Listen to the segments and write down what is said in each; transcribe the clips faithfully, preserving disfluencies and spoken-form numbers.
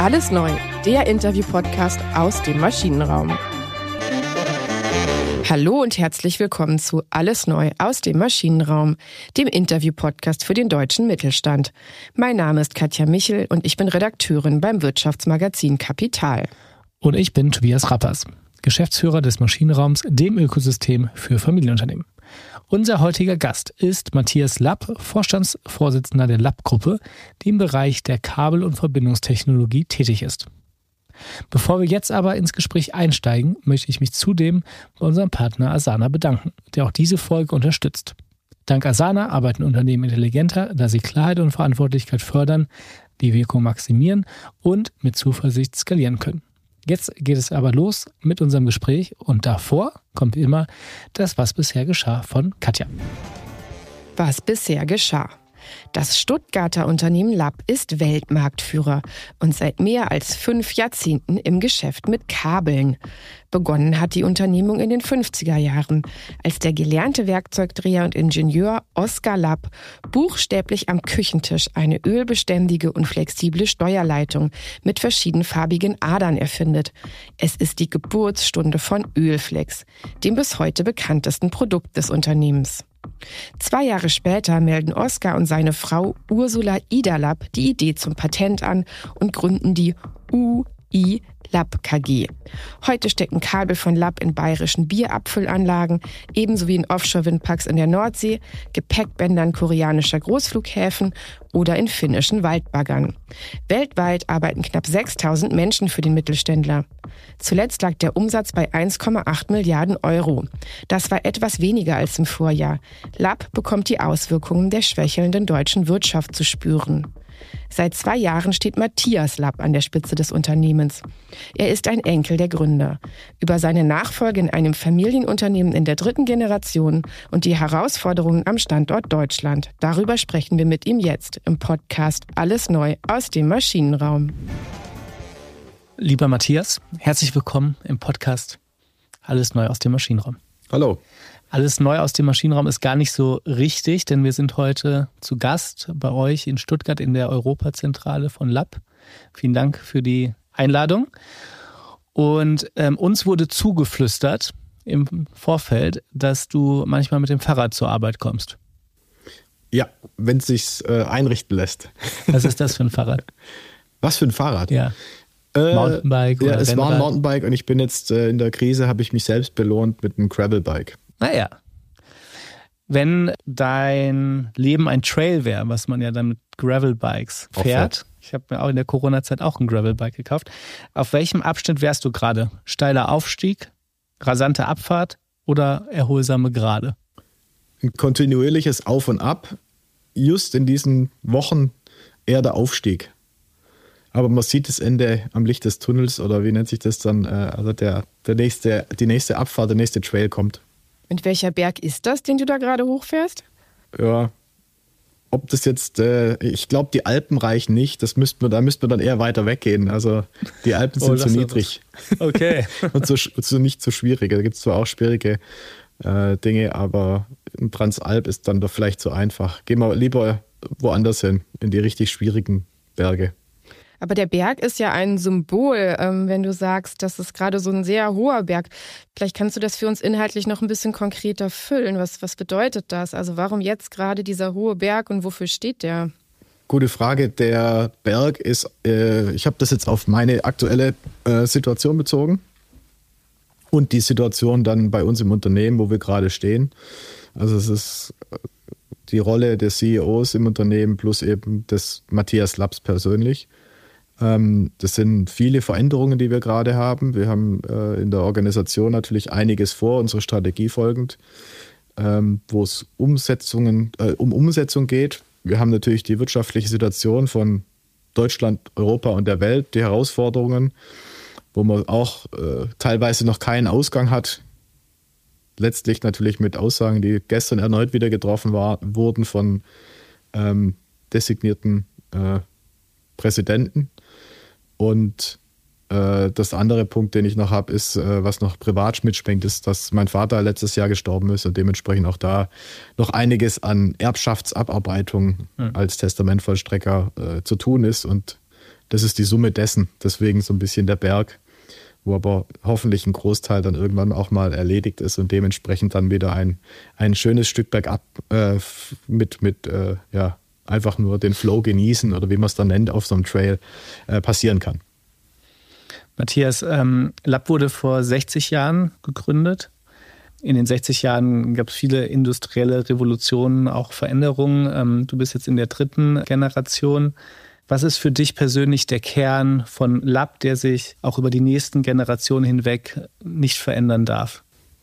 Alles neu, der Interview-Podcast aus dem Maschinenraum. Hallo und herzlich willkommen zu Alles neu aus dem Maschinenraum, dem Interview-Podcast für den deutschen Mittelstand. Mein Name ist Katja Michel und ich bin Redakteurin beim Wirtschaftsmagazin Kapital. Und ich bin Tobias Rappers, Geschäftsführer des Maschinenraums, dem Ökosystem für Familienunternehmen. Unser heutiger Gast ist Matthias Lapp, Vorstandsvorsitzender der Lapp-Gruppe, die im Bereich der Kabel- und Verbindungstechnologie tätig ist. Bevor wir jetzt aber ins Gespräch einsteigen, möchte ich mich zudem bei unserem Partner Asana bedanken, der auch diese Folge unterstützt. Dank Asana arbeiten Unternehmen intelligenter, da sie Klarheit und Verantwortlichkeit fördern, die Wirkung maximieren und mit Zuversicht skalieren können. Jetzt geht es aber los mit unserem Gespräch und davor kommt wie immer das Was bisher geschah von Katja. Was bisher geschah. Das Stuttgarter Unternehmen Lapp ist Weltmarktführer und seit mehr als fünf Jahrzehnten im Geschäft mit Kabeln. Begonnen hat die Unternehmung in den fünfziger Jahren, als der gelernte Werkzeugdreher und Ingenieur Oskar Lapp buchstäblich am Küchentisch eine ölbeständige und flexible Steuerleitung mit verschiedenfarbigen Adern erfindet. Es ist die Geburtsstunde von Ölflex, dem bis heute bekanntesten Produkt des Unternehmens. Zwei Jahre später melden Oskar und seine Frau Ursula Ida Lapp die Idee zum Patent an und gründen die U I Lapp K G. Heute stecken Kabel von Lapp in bayerischen Bierabfüllanlagen, ebenso wie in Offshore-Windparks in der Nordsee, Gepäckbändern koreanischer Großflughäfen oder in finnischen Waldbaggern. Weltweit arbeiten knapp sechstausend Menschen für den Mittelständler. Zuletzt lag der Umsatz bei eins Komma acht Milliarden Euro. Das war etwas weniger als im Vorjahr. Lapp bekommt die Auswirkungen der schwächelnden deutschen Wirtschaft zu spüren. Seit zwei Jahren steht Matthias Lapp an der Spitze des Unternehmens. Er ist ein Enkel der Gründer. Über seine Nachfolge in einem Familienunternehmen in der dritten Generation und die Herausforderungen am Standort Deutschland. Darüber sprechen wir mit ihm jetzt im Podcast Alles neu aus dem Maschinenraum. Lieber Matthias, herzlich willkommen im Podcast Alles neu aus dem Maschinenraum. Hallo. Alles neu aus dem Maschinenraum ist gar nicht so richtig, denn wir sind heute zu Gast bei euch in Stuttgart in der Europazentrale von Lapp. Vielen Dank für die Einladung. Und ähm, uns wurde zugeflüstert im Vorfeld, dass du manchmal mit dem Fahrrad zur Arbeit kommst. Ja, wenn es sich äh, einrichten lässt. Was ist das für ein Fahrrad? Was für ein Fahrrad? Ja. Äh, Mountainbike oder Ja, es Rennrad? war ein Mountainbike und ich bin jetzt äh, in der Krise, habe ich mich selbst belohnt mit einem Gravelbike. Naja, wenn dein Leben ein Trail wäre, was man ja dann mit Gravelbikes fährt, ich habe mir auch in der Corona-Zeit auch ein Gravelbike gekauft, auf welchem Abschnitt wärst du gerade? Steiler Aufstieg, rasante Abfahrt oder erholsame Gerade? Ein kontinuierliches Auf und Ab, just in diesen Wochen eher der Aufstieg. Aber man sieht das Ende am Licht des Tunnels oder wie nennt sich das dann? Also der, der nächste, die nächste Abfahrt, der nächste Trail kommt. Und welcher Berg ist das, den du da gerade hochfährst? Ja, ob das jetzt, äh, ich glaube, die Alpen reichen nicht. Das müssten wir, da müssten wir dann eher weiter weggehen. Also die Alpen sind Oh, zu niedrig. Okay. Und so, so nicht so schwierig. Da gibt es zwar auch schwierige äh, Dinge, aber ein Transalp ist dann doch vielleicht zu einfach. Gehen wir lieber woanders hin, in die richtig schwierigen Berge. Aber der Berg ist ja ein Symbol, ähm, wenn du sagst, das ist gerade so ein sehr hoher Berg. Vielleicht kannst du das für uns inhaltlich noch ein bisschen konkreter füllen. Was, was bedeutet das? Also warum jetzt gerade dieser hohe Berg und wofür steht der? Gute Frage. Der Berg ist, äh, ich habe das jetzt auf meine aktuelle äh, Situation bezogen und die Situation dann bei uns im Unternehmen, wo wir gerade stehen. Also es ist die Rolle des C E Os im Unternehmen plus eben des Matthias Lapps persönlich. Das sind viele Veränderungen, die wir gerade haben. Wir haben äh, in der Organisation natürlich einiges vor, unsere Strategie folgend, ähm, wo es Umsetzungen, äh, um Umsetzung geht. Wir haben natürlich die wirtschaftliche Situation von Deutschland, Europa und der Welt, die Herausforderungen, wo man auch äh, teilweise noch keinen Ausgang hat. Letztlich natürlich mit Aussagen, die gestern erneut wieder getroffen war, wurden von ähm, designierten äh, Präsidenten. Und äh, das andere Punkt, den ich noch habe, ist, äh, was noch privat mitschwingt, ist, dass mein Vater letztes Jahr gestorben ist und dementsprechend auch da noch einiges an Erbschaftsabarbeitung mhm. als Testamentvollstrecker äh, zu tun ist. Und das ist die Summe dessen. Deswegen so ein bisschen der Berg, wo aber hoffentlich ein Großteil dann irgendwann auch mal erledigt ist und dementsprechend dann wieder ein, ein schönes Stück bergab äh, mit, mit äh, ja, einfach nur den Flow genießen oder wie man es dann nennt, auf so einem Trail äh, passieren kann. Matthias, ähm, Lapp wurde vor sechzig Jahren gegründet. In den sechzig Jahren gab es viele industrielle Revolutionen, auch Veränderungen. Ähm, du bist jetzt in der dritten Generation. Was ist für dich persönlich der Kern von Lapp, der sich auch über die nächsten Generationen hinweg nicht verändern darf?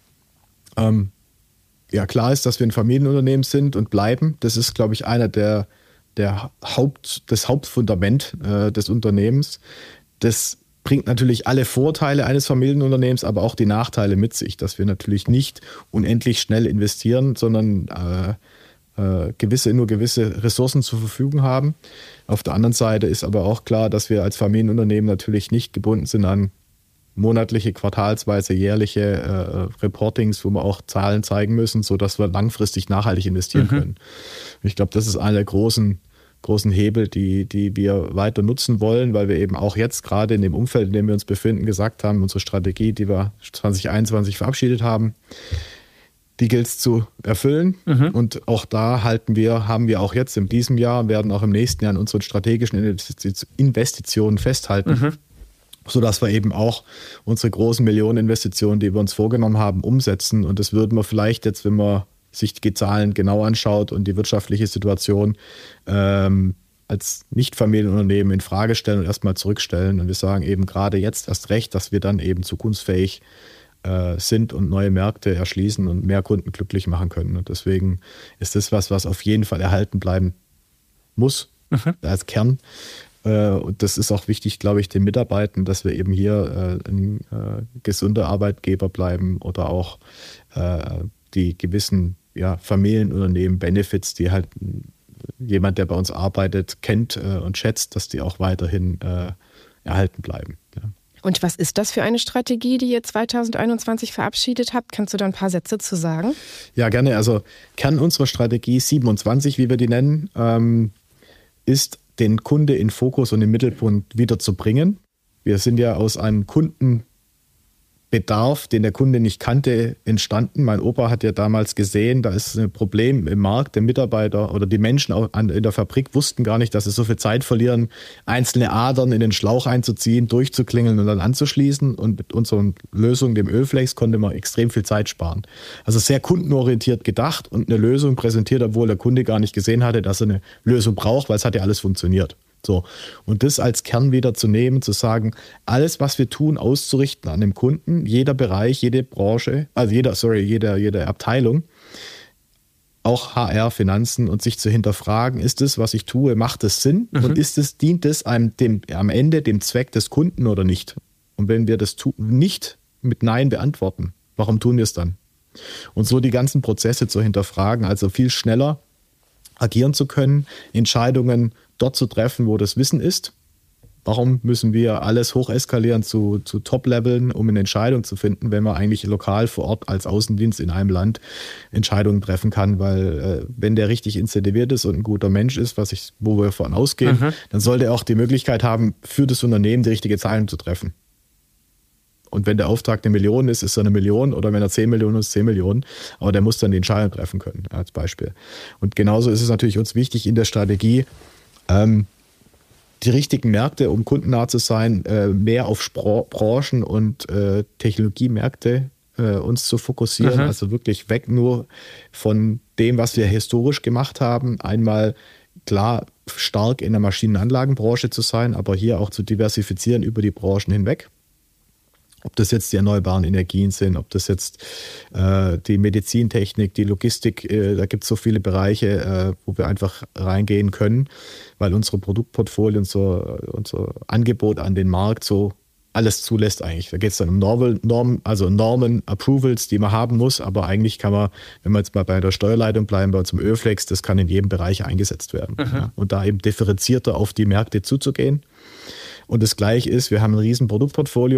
Ähm, ja, klar ist, dass wir ein Familienunternehmen sind und bleiben. Das ist, glaube ich, einer der, der Haupt, das Hauptfundament äh, des Unternehmens. Das bringt natürlich alle Vorteile eines Familienunternehmens, aber auch die Nachteile mit sich, dass wir natürlich nicht unendlich schnell investieren, sondern äh, äh, gewisse, nur gewisse Ressourcen zur Verfügung haben. Auf der anderen Seite ist aber auch klar, dass wir als Familienunternehmen natürlich nicht gebunden sind an monatliche, quartalsweise, jährliche äh, Reportings, wo wir auch Zahlen zeigen müssen, sodass wir langfristig nachhaltig investieren mhm. können. Ich glaube, das ist einer der großen großen Hebel, die, die wir weiter nutzen wollen, weil wir eben auch jetzt gerade in dem Umfeld, in dem wir uns befinden, gesagt haben, unsere Strategie, die wir zwanzig einundzwanzig verabschiedet haben, die gilt es zu erfüllen. Mhm. Und auch da halten wir, haben wir auch jetzt in diesem Jahr, werden auch im nächsten Jahr an unseren strategischen Investitionen festhalten, mhm. sodass wir eben auch unsere großen Millioneninvestitionen, die wir uns vorgenommen haben, umsetzen. Und das würden wir vielleicht jetzt, wenn wir sich die Zahlen genau anschaut und die wirtschaftliche Situation ähm, als Nicht-Familienunternehmen in Frage stellen und erstmal zurückstellen. Und wir sagen eben gerade jetzt erst recht, dass wir dann eben zukunftsfähig äh, sind und neue Märkte erschließen und mehr Kunden glücklich machen können. Und deswegen ist das was, was auf jeden Fall erhalten bleiben muss, mhm. als Kern. Äh, und das ist auch wichtig, glaube ich, den Mitarbeitern, dass wir eben hier äh, ein äh, gesunder Arbeitgeber bleiben oder auch äh, die gewissen ja, Familienunternehmen, Benefits, die halt jemand, der bei uns arbeitet, kennt äh, und schätzt, dass die auch weiterhin äh, erhalten bleiben. Ja. Und was ist das für eine Strategie, die ihr zwanzig einundzwanzig verabschiedet habt? Kannst du da ein paar Sätze zu sagen? Ja, gerne. Also Kern unserer Strategie siebenundzwanzig, wie wir die nennen, ähm, ist, den Kunde in Fokus und im Mittelpunkt wieder zu bringen. Wir sind ja aus einem Kunden Bedarf, den der Kunde nicht kannte, entstanden. Mein Opa hat ja damals gesehen, da ist ein Problem im Markt. Der Mitarbeiter oder die Menschen in der Fabrik wussten gar nicht, dass sie so viel Zeit verlieren, einzelne Adern in den Schlauch einzuziehen, durchzuklingeln und dann anzuschließen. Und mit unserer Lösung, dem Ölflex, konnte man extrem viel Zeit sparen. Also sehr kundenorientiert gedacht und eine Lösung präsentiert, obwohl der Kunde gar nicht gesehen hatte, dass er eine Lösung braucht, weil es hat ja alles funktioniert. So. Und das als Kern wieder zu nehmen, zu sagen, alles, was wir tun, auszurichten an dem Kunden, jeder Bereich, jede Branche, also jeder, sorry, jede, jede Abteilung, auch H R, Finanzen und sich zu hinterfragen, ist das, was ich tue, macht es Sinn? Mhm. Und ist es, dient es einem dem, am Ende dem Zweck des Kunden oder nicht? Und wenn wir das tu- nicht mit Nein beantworten, warum tun wir es dann? Und so die ganzen Prozesse zu hinterfragen, also viel schneller agieren zu können, Entscheidungen dort zu treffen, wo das Wissen ist. Warum müssen wir alles hocheskalieren zu, zu Top-Leveln, um eine Entscheidung zu finden, wenn man eigentlich lokal vor Ort als Außendienst in einem Land Entscheidungen treffen kann? Weil äh, wenn der richtig incentiviert ist und ein guter Mensch ist, was ich, wo wir davon ausgehen, mhm. dann sollte er auch die Möglichkeit haben, für das Unternehmen die richtige Entscheidung zu treffen. Und wenn der Auftrag eine Million ist, ist er eine Million, oder wenn er zehn Millionen ist, zehn Millionen. Aber der muss dann die Entscheidung treffen können, als Beispiel. Und genauso ist es natürlich uns wichtig in der Strategie, ähm, die richtigen Märkte, um kundennah zu sein, äh, mehr auf Spro- Branchen und äh, Technologiemärkte äh, uns zu fokussieren. Mhm. Also wirklich weg nur von dem, was wir historisch gemacht haben. Einmal klar stark in der Maschinenanlagenbranche zu sein, aber hier auch zu diversifizieren über die Branchen hinweg. Ob das jetzt die erneuerbaren Energien sind, ob das jetzt äh, die Medizintechnik, die Logistik, äh, da gibt es so viele Bereiche, äh, wo wir einfach reingehen können, weil unsere Produktportfolio, unser, unser Angebot an den Markt so alles zulässt eigentlich. Da geht es dann um Norm, Norm, also Normen, Approvals, die man haben muss, aber eigentlich kann man, wenn wir jetzt mal bei der Steuerleitung bleiben, bei uns im Ölflex, das kann in jedem Bereich eingesetzt werden. Ja, und da eben differenzierter auf die Märkte zuzugehen. Und das Gleiche ist, wir haben ein riesen Produktportfolio,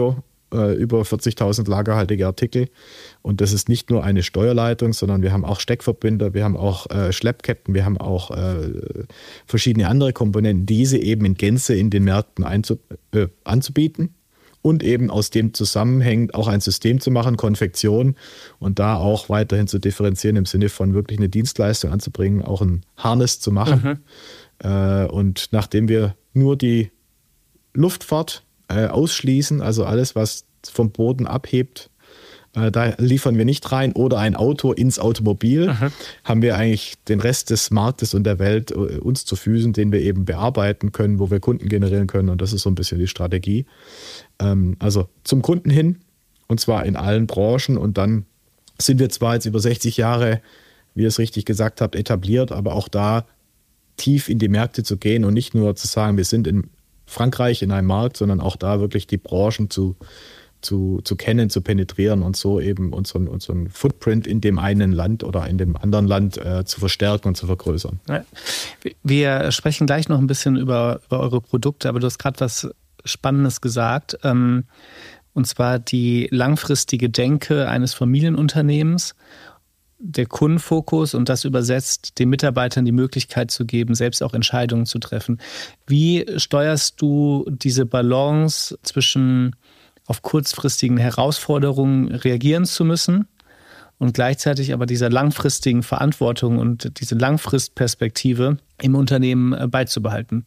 äh, über vierzigtausend lagerhaltige Artikel. Und das ist nicht nur eine Steuerleitung, sondern wir haben auch Steckverbinder, wir haben auch äh, Schleppketten, wir haben auch äh, verschiedene andere Komponenten, diese eben in Gänze in den Märkten einzu, äh, anzubieten. Und eben aus dem zusammenhängend auch ein System zu machen, Konfektion und da auch weiterhin zu differenzieren im Sinne von wirklich eine Dienstleistung anzubringen, auch ein Harness zu machen. Mhm. Äh, und nachdem wir nur die Luftfahrt äh, ausschließen, also alles, was vom Boden abhebt, äh, da liefern wir nicht rein, oder ein Auto ins Automobil, mhm. haben wir eigentlich den Rest des Marktes und der Welt äh, uns zu Füßen, den wir eben bearbeiten können, wo wir Kunden generieren können, und das ist so ein bisschen die Strategie. Also zum Kunden hin, und zwar in allen Branchen, und dann sind wir zwar jetzt über sechzig Jahre, wie ihr es richtig gesagt habt, etabliert, aber auch da tief in die Märkte zu gehen und nicht nur zu sagen, wir sind in Frankreich in einem Markt, sondern auch da wirklich die Branchen zu, zu, zu kennen, zu penetrieren und so eben unseren, unseren Footprint in dem einen Land oder in dem anderen Land äh, zu verstärken und zu vergrößern. Wir sprechen gleich noch ein bisschen über, über eure Produkte, aber du hast gerade was Spannendes gesagt, und zwar die langfristige Denke eines Familienunternehmens, der Kundenfokus, und das übersetzt den Mitarbeitern die Möglichkeit zu geben, selbst auch Entscheidungen zu treffen. Wie steuerst du diese Balance zwischen auf kurzfristigen Herausforderungen reagieren zu müssen und gleichzeitig aber dieser langfristigen Verantwortung und diese Langfristperspektive im Unternehmen beizubehalten?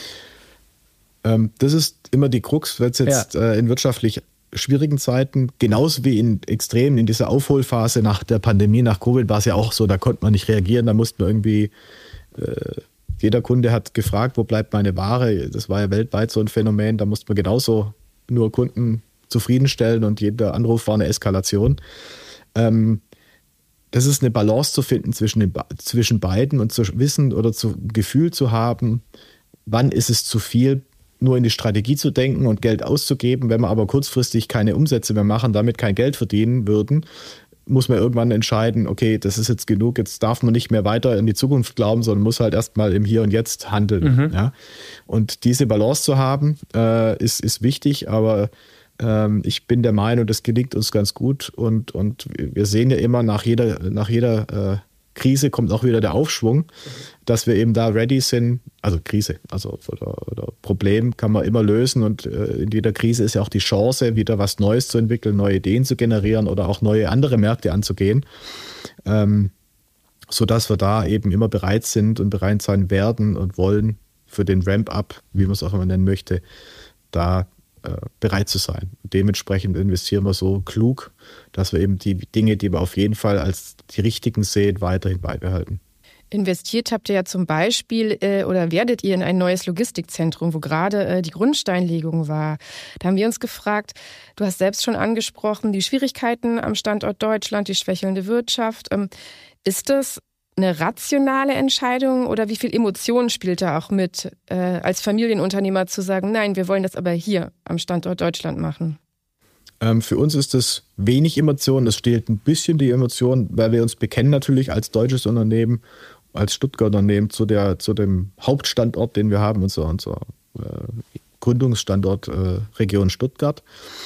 Das ist immer die Krux, wenn es jetzt ja. in wirtschaftlich schwierigen Zeiten, genauso wie in extremen, in dieser Aufholphase nach der Pandemie, nach Covid, war es ja auch so, da konnte man nicht reagieren, da musste man irgendwie, äh, jeder Kunde hat gefragt, wo bleibt meine Ware? Das war ja weltweit so ein Phänomen, da musste man genauso nur Kunden zufriedenstellen und jeder Anruf war eine Eskalation. Ähm, das ist eine Balance zu finden zwischen, den, zwischen beiden und zu wissen oder zu Gefühl zu haben, wann ist es zu viel, nur in die Strategie zu denken und Geld auszugeben. Wenn wir aber kurzfristig keine Umsätze mehr machen, damit kein Geld verdienen würden, muss man irgendwann entscheiden, okay, das ist jetzt genug, jetzt darf man nicht mehr weiter in die Zukunft glauben, sondern muss halt erstmal im Hier und Jetzt handeln. Mhm. Ja? Und diese Balance zu haben, äh, ist, ist wichtig, aber ähm, ich bin der Meinung, das gelingt uns ganz gut, und, und wir sehen ja immer, nach jeder, nach jeder äh, Krise kommt auch wieder der Aufschwung, dass wir eben da ready sind. Also Krise, also oder, oder Problem kann man immer lösen, und äh, in jeder Krise ist ja auch die Chance, wieder was Neues zu entwickeln, neue Ideen zu generieren oder auch neue andere Märkte anzugehen, ähm, sodass wir da eben immer bereit sind und bereit sein werden und wollen für den Ramp-up, wie man es auch immer nennen möchte, da äh, bereit zu sein. Dementsprechend investieren wir so klug, dass wir eben die Dinge, die wir auf jeden Fall als die richtigen sehen, weiterhin beibehalten. Investiert habt ihr ja zum Beispiel äh, oder werdet ihr in ein neues Logistikzentrum, wo gerade äh, die Grundsteinlegung war. Da haben wir uns gefragt, du hast selbst schon angesprochen, die Schwierigkeiten am Standort Deutschland, die schwächelnde Wirtschaft. Ähm, ist das eine rationale Entscheidung oder wie viel Emotionen spielt da auch mit, äh, als Familienunternehmer zu sagen, nein, wir wollen das aber hier am Standort Deutschland machen? Ähm, für uns ist das wenig Emotion, es steht ein bisschen die Emotion, weil wir uns bekennen natürlich als deutsches Unternehmen, als Stuttgarter Unternehmen zu, der, zu dem Hauptstandort, den wir haben, unser, unser äh, Gründungsstandort äh, Region Stuttgart,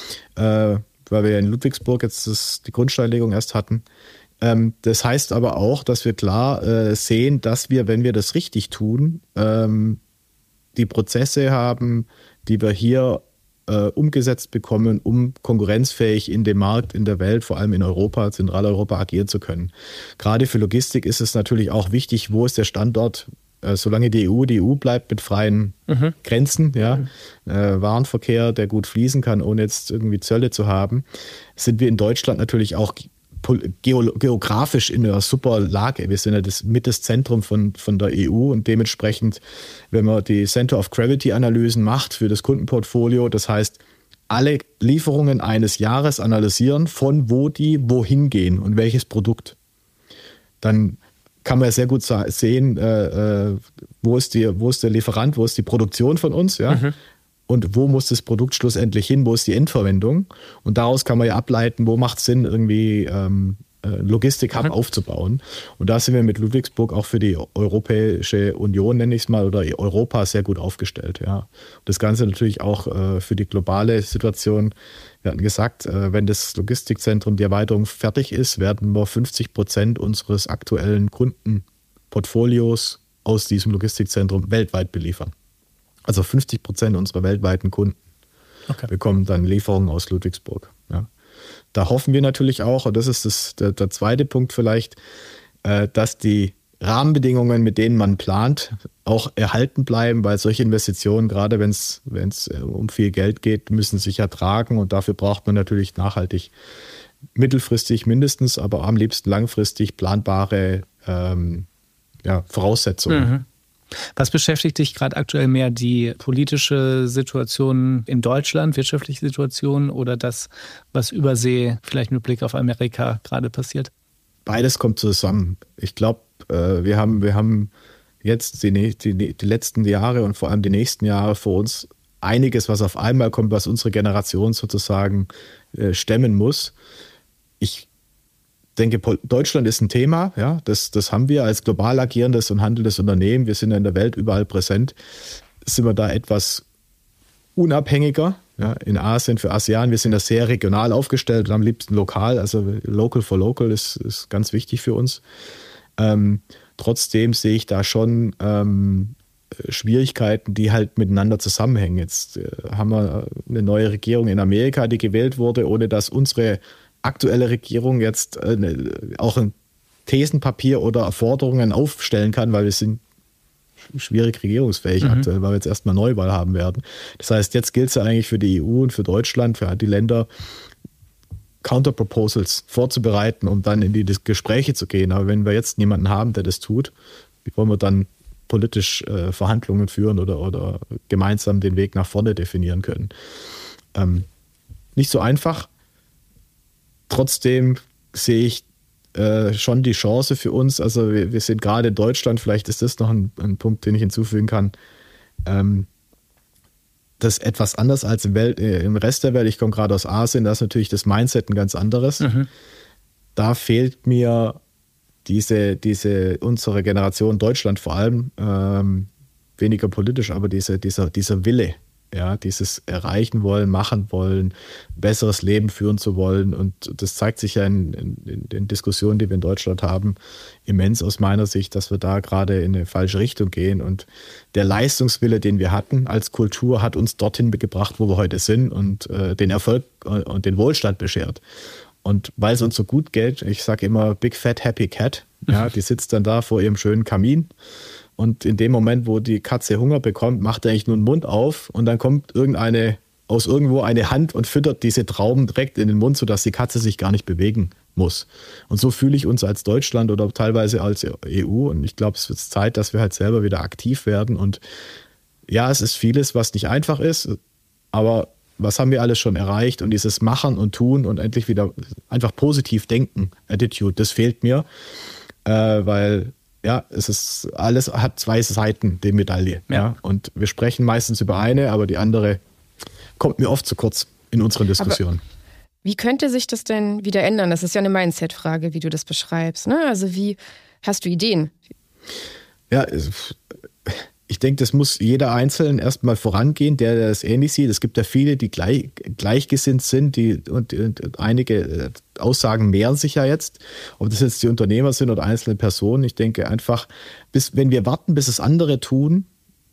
äh, weil wir ja in Ludwigsburg jetzt das, die Grundsteinlegung erst hatten. Ähm, das heißt aber auch, dass wir klar äh, sehen, dass wir, wenn wir das richtig tun, ähm, die Prozesse haben, die wir hier äh, umgesetzt bekommen, um konkurrenzfähig in dem Markt, in der Welt, vor allem in Europa, Zentraleuropa agieren zu können. Gerade für Logistik ist es natürlich auch wichtig, wo ist der Standort, äh, solange die E U die E U bleibt mit freien mhm. Grenzen, ja, mhm. äh, Warenverkehr, der gut fließen kann, ohne jetzt irgendwie Zölle zu haben, sind wir in Deutschland natürlich auch geografisch in einer super Lage. Wir sind ja das, mit das Zentrum von, von der E U, und dementsprechend, wenn man die Center of Gravity Analysen macht für das Kundenportfolio, das heißt, alle Lieferungen eines Jahres analysieren, von wo die wohin gehen und welches Produkt. Dann kann man ja sehr gut sehen, äh, wo ist die, wo ist der Lieferant, wo ist die Produktion von uns, ja. Mhm. Und wo muss das Produkt schlussendlich hin, wo ist die Endverwendung? Und daraus kann man ja ableiten, wo macht es Sinn, irgendwie ähm, Logistik-Hub mhm. aufzubauen. Und da sind wir mit Ludwigsburg auch für die Europäische Union, nenne ich es mal, oder Europa sehr gut aufgestellt. Ja. Das Ganze natürlich auch äh, für die globale Situation. Wir hatten gesagt, äh, wenn das Logistikzentrum, die Erweiterung fertig ist, werden wir fünfzig Prozent unseres aktuellen Kundenportfolios aus diesem Logistikzentrum weltweit beliefern. Also fünfzig Prozent unserer weltweiten Kunden okay. bekommen dann Lieferungen aus Ludwigsburg. Ja. Da hoffen wir natürlich auch, und das ist das, der, der zweite Punkt vielleicht, äh, dass die Rahmenbedingungen, mit denen man plant, auch erhalten bleiben, weil solche Investitionen, gerade wenn es wenn es um viel Geld geht, müssen sich ja tragen und dafür braucht man natürlich nachhaltig mittelfristig mindestens, aber am liebsten langfristig planbare ähm, ja, Voraussetzungen. Mhm. Was beschäftigt dich gerade aktuell mehr, die politische Situation in Deutschland, wirtschaftliche Situation oder das, was übersee vielleicht mit Blick auf Amerika gerade passiert? Beides kommt zusammen. Ich glaube, wir haben, wir haben jetzt die, die, die letzten Jahre und vor allem die nächsten Jahre vor uns einiges, was auf einmal kommt, was unsere Generation sozusagen stemmen muss. Ich denke, Deutschland ist ein Thema, ja, das, das haben wir als global agierendes und handelndes Unternehmen. Wir sind ja in der Welt überall präsent. Sind wir da etwas unabhängiger, ja, in Asien für ASEAN. Wir sind da sehr regional aufgestellt und am liebsten lokal. Also Local for Local ist, ist ganz wichtig für uns. Ähm, trotzdem sehe ich da schon ähm, Schwierigkeiten, die halt miteinander zusammenhängen. Jetzt äh, haben wir eine neue Regierung in Amerika, die gewählt wurde, ohne dass unsere aktuelle Regierung jetzt äh, auch ein Thesenpapier oder Forderungen aufstellen kann, weil wir sind schwierig regierungsfähig mhm. aktuell, weil wir jetzt erstmal Neuwahl haben werden. Das heißt, jetzt gilt es ja eigentlich für die E U und für Deutschland, für die Länder, Counterproposals vorzubereiten, um dann in die Gespräche zu gehen. Aber wenn wir jetzt niemanden haben, der das tut, wie wollen wir dann politisch äh, Verhandlungen führen oder, oder gemeinsam den Weg nach vorne definieren können? Ähm, nicht so einfach. Trotzdem sehe ich äh, schon die Chance für uns. Also wir, wir sind gerade in Deutschland, vielleicht ist das noch ein, ein Punkt, den ich hinzufügen kann. Ähm, das ist etwas anders als im, Welt, äh, im Rest der Welt. Ich komme gerade aus Asien, da ist natürlich das Mindset ein ganz anderes. Mhm. Da fehlt mir diese, diese unsere Generation, Deutschland vor allem, ähm, weniger politisch, aber diese, dieser, dieser Wille. Ja, dieses erreichen wollen, machen wollen, besseres Leben führen zu wollen. Und das zeigt sich ja in, in, in den Diskussionen, die wir in Deutschland haben, immens aus meiner Sicht, dass wir da gerade in eine falsche Richtung gehen. Und der Leistungswille, den wir hatten als Kultur, hat uns dorthin gebracht, wo wir heute sind und äh, den Erfolg und den Wohlstand beschert. Und weil es uns so gut geht, ich sage immer Big Fat Happy Cat, ja, die sitzt dann da vor ihrem schönen Kamin. Und in dem Moment, wo die Katze Hunger bekommt, macht er eigentlich nur den Mund auf und dann kommt irgendeine, aus irgendwo eine Hand und füttert diese Trauben direkt in den Mund, sodass die Katze sich gar nicht bewegen muss. Und so fühle ich uns als Deutschland oder teilweise als E U. Und ich glaube, es wird Zeit, dass wir halt selber wieder aktiv werden. Und ja, es ist vieles, was nicht einfach ist, aber was haben wir alles schon erreicht? Und dieses Machen und Tun und endlich wieder einfach positiv denken, Attitude, das fehlt mir, äh, weil ja, es ist, alles hat zwei Seiten, die Medaille. Ja. Ja. Und wir sprechen meistens über eine, aber die andere kommt mir oft zu kurz in unseren Diskussionen. Aber wie könnte sich das denn wieder ändern? Das ist ja eine Mindset-Frage, wie du das beschreibst. Ne? Also wie hast du Ideen? Ja, ich denke, das muss jeder Einzelne erstmal vorangehen, der das ähnlich sieht. Es gibt ja viele, die gleich, gleichgesinnt sind, die, und, und einige Aussagen mehren sich ja jetzt, ob das jetzt die Unternehmer sind oder einzelne Personen. Ich denke einfach, bis, wenn wir warten, bis es andere tun,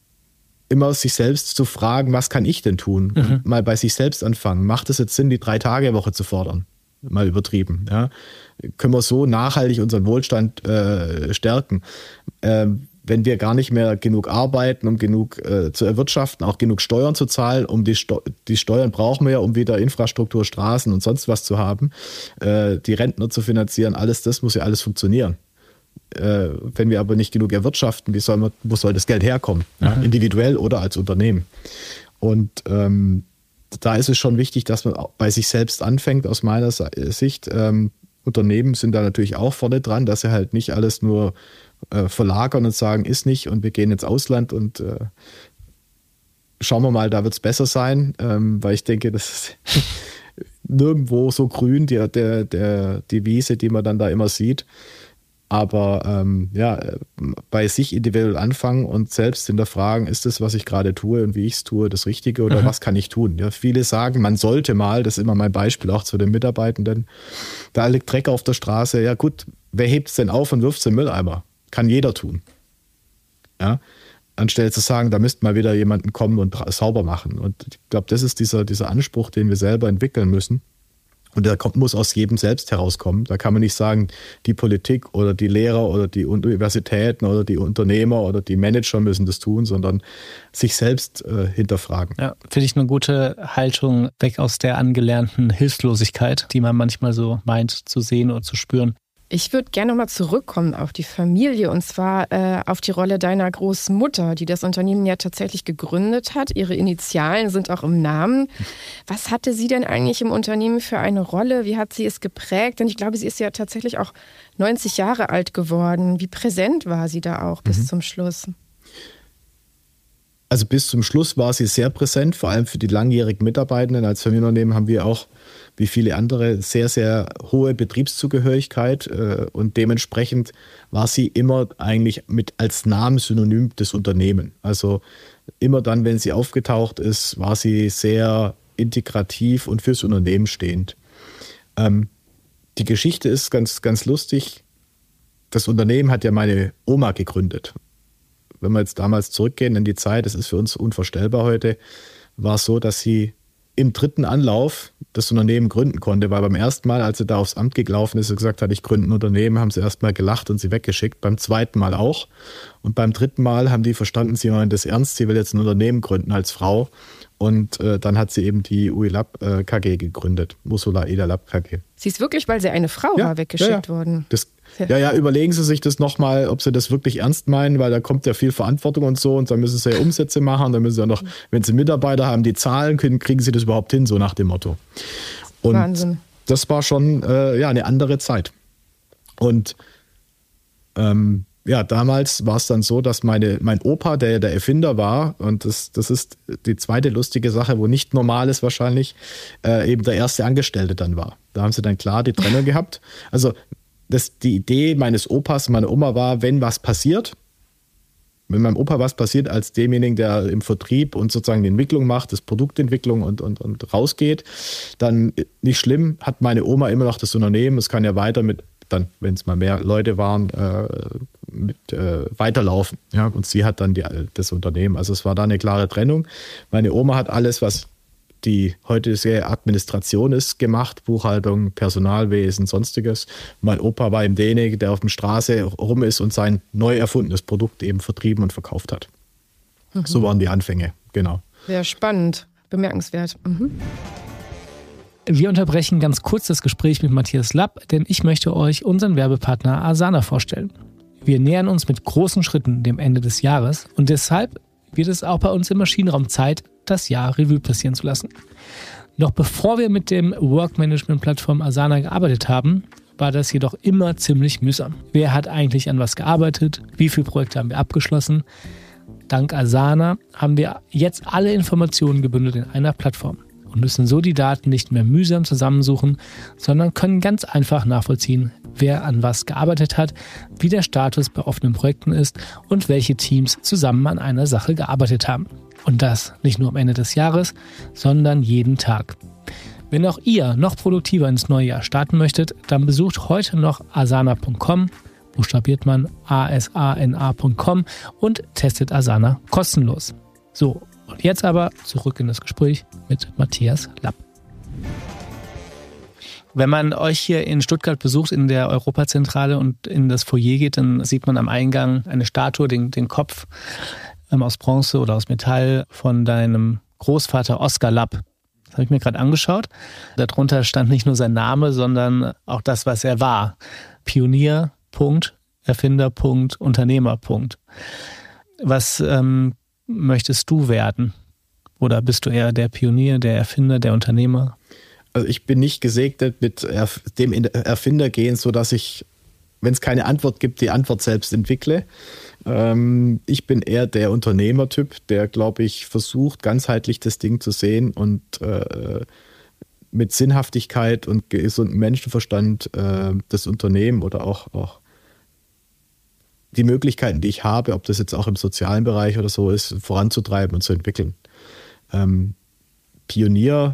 immer sich selbst zu fragen, was kann ich denn tun? Mhm. Und mal bei sich selbst anfangen. Macht es jetzt Sinn, die Drei-Tage-Woche zu fordern? Mal übertrieben. Ja? Können wir so nachhaltig unseren Wohlstand äh, stärken? Ähm, wenn wir gar nicht mehr genug arbeiten, um genug äh, zu erwirtschaften, auch genug Steuern zu zahlen, um die, Steu- die Steuern brauchen wir ja, um wieder Infrastruktur, Straßen und sonst was zu haben, äh, die Rentner zu finanzieren, alles das muss ja alles funktionieren. Äh, wenn wir aber nicht genug erwirtschaften, wie soll man, wo soll das Geld herkommen? Ja? Mhm. Individuell oder als Unternehmen. Und ähm, da ist es schon wichtig, dass man auch bei sich selbst anfängt, aus meiner Sicht. Ähm, Unternehmen sind da natürlich auch vorne dran, dass sie halt nicht alles nur äh, verlagern und sagen, ist nicht und wir gehen ins Ausland und äh, schauen wir mal, da wird es besser sein, ähm, weil ich denke, das ist nirgendwo so grün, die, der, der, die Wiese, die man dann da immer sieht. Aber ähm, ja, bei sich individuell anfangen und selbst hinterfragen, ist das, was ich gerade tue und wie ich es tue, das Richtige oder mhm. was kann ich tun? Ja, viele sagen, man sollte mal, das ist immer mein Beispiel auch zu den Mitarbeitenden, da liegt Dreck auf der Straße, ja gut, wer hebt es denn auf und wirft es in den Mülleimer? Kann jeder tun. Ja, anstelle zu sagen, da müsste mal wieder jemanden kommen und sauber machen. Und ich glaube, das ist dieser, dieser Anspruch, den wir selber entwickeln müssen. Und der kommt, muss aus jedem selbst herauskommen. Da kann man nicht sagen, die Politik oder die Lehrer oder die Universitäten oder die Unternehmer oder die Manager müssen das tun, sondern sich selbst äh, hinterfragen. Ja, finde ich eine gute Haltung, weg aus der angelernten Hilflosigkeit, die man manchmal so meint zu sehen oder zu spüren. Ich würde gerne nochmal zurückkommen auf die Familie und zwar äh, auf die Rolle deiner Großmutter, die das Unternehmen ja tatsächlich gegründet hat. Ihre Initialen sind auch im Namen. Was hatte sie denn eigentlich im Unternehmen für eine Rolle? Wie hat sie es geprägt? Denn ich glaube, sie ist ja tatsächlich auch neunzig Jahre alt geworden. Wie präsent war sie da auch bis mhm. zum Schluss? Also bis zum Schluss war sie sehr präsent, vor allem für die langjährigen Mitarbeitenden. Als Familienunternehmen haben wir auch, wie viele andere, sehr, sehr hohe Betriebszugehörigkeit äh, und dementsprechend war sie immer eigentlich mit als Name synonym des Unternehmens. Also immer dann, wenn sie aufgetaucht ist, war sie sehr integrativ und fürs Unternehmen stehend. Ähm, die Geschichte ist ganz, ganz lustig. Das Unternehmen hat ja meine Oma gegründet. Wenn wir jetzt damals zurückgehen in die Zeit, das ist für uns unvorstellbar heute, war es so, dass sie im dritten Anlauf das Unternehmen gründen konnte, weil beim ersten Mal, als sie da aufs Amt gelaufen ist und gesagt hat, ich gründe ein Unternehmen, haben sie erst mal gelacht und sie weggeschickt, beim zweiten Mal auch. Und beim dritten Mal haben die verstanden, sie meint das ernst, sie will jetzt ein Unternehmen gründen als Frau. Und äh, dann hat sie eben die U I Lab äh, K G gegründet, Ursula Eder Lab K G. Sie ist wirklich, weil sie eine Frau ja, war, weggeschickt ja, ja. worden. Das, ja, ja, überlegen Sie sich das nochmal, ob Sie das wirklich ernst meinen, weil da kommt ja viel Verantwortung und so und dann müssen Sie ja Umsätze machen und dann müssen Sie ja noch, wenn Sie Mitarbeiter haben, die Zahlen können, kriegen Sie das überhaupt hin, so nach dem Motto. Und Wahnsinn. Das war schon äh, ja, eine andere Zeit. Und ähm, ja, damals war es dann so, dass meine, mein Opa, der der Erfinder war, und das, das ist die zweite lustige Sache, wo nicht normal ist wahrscheinlich, äh, eben der erste Angestellte dann war. Da haben sie dann klar die Trennung gehabt. Also das, die Idee meines Opas und meiner Oma war, wenn was passiert, wenn meinem Opa was passiert, als demjenigen, der im Vertrieb und sozusagen die Entwicklung macht, das Produktentwicklung und, und, und rausgeht, dann nicht schlimm, hat meine Oma immer noch das Unternehmen, es kann ja weiter mit, dann, wenn es mal mehr Leute waren, äh, mit, äh, weiterlaufen. Ja? Und sie hat dann die, das Unternehmen. Also es war da eine klare Trennung. Meine Oma hat alles, was die heutige Administration ist, gemacht, Buchhaltung, Personalwesen, sonstiges. Mein Opa war eben derjenige, der auf der Straße rum ist und sein neu erfundenes Produkt eben vertrieben und verkauft hat. Mhm. So waren die Anfänge, genau. Sehr spannend, bemerkenswert. Mhm. Wir unterbrechen ganz kurz das Gespräch mit Matthias Lapp, denn ich möchte euch unseren Werbepartner Asana vorstellen. Wir nähern uns mit großen Schritten dem Ende des Jahres und deshalb wird es auch bei uns im Maschinenraum Zeit, das Jahr Revue passieren zu lassen. Noch bevor wir mit dem Workmanagement-Plattform Asana gearbeitet haben, war das jedoch immer ziemlich mühsam. Wer hat eigentlich an was gearbeitet? Wie viele Projekte haben wir abgeschlossen? Dank Asana haben wir jetzt alle Informationen gebündelt in einer Plattform und müssen so die Daten nicht mehr mühsam zusammensuchen, sondern können ganz einfach nachvollziehen, wer an was gearbeitet hat, wie der Status bei offenen Projekten ist und welche Teams zusammen an einer Sache gearbeitet haben. Und das nicht nur am Ende des Jahres, sondern jeden Tag. Wenn auch ihr noch produktiver ins neue Jahr starten möchtet, dann besucht heute noch asana punkt com, buchstabiert man A S A N A punkt com und testet Asana kostenlos. So, und jetzt aber zurück in das Gespräch mit Matthias Lapp. Wenn man euch hier in Stuttgart besucht, in der Europazentrale und in das Foyer geht, dann sieht man am Eingang eine Statue, den, den Kopf ähm, aus Bronze oder aus Metall von deinem Großvater Oskar Lapp. Das habe ich mir gerade angeschaut. Darunter stand nicht nur sein Name, sondern auch das, was er war. Pionier, Punkt, Erfinder, Punkt, Unternehmer, Punkt. Was ähm, möchtest du werden? Oder bist du eher der Pionier, der Erfinder, der Unternehmer? Also ich bin nicht gesegnet mit dem Erfinder gehen, sodass ich, wenn es keine Antwort gibt, die Antwort selbst entwickle. Ähm, ich bin eher der Unternehmertyp, der, glaube ich, versucht, ganzheitlich das Ding zu sehen und äh, mit Sinnhaftigkeit und gesundem Menschenverstand äh, das Unternehmen oder auch, auch die Möglichkeiten, die ich habe, ob das jetzt auch im sozialen Bereich oder so ist, voranzutreiben und zu entwickeln. Ähm, Pionier,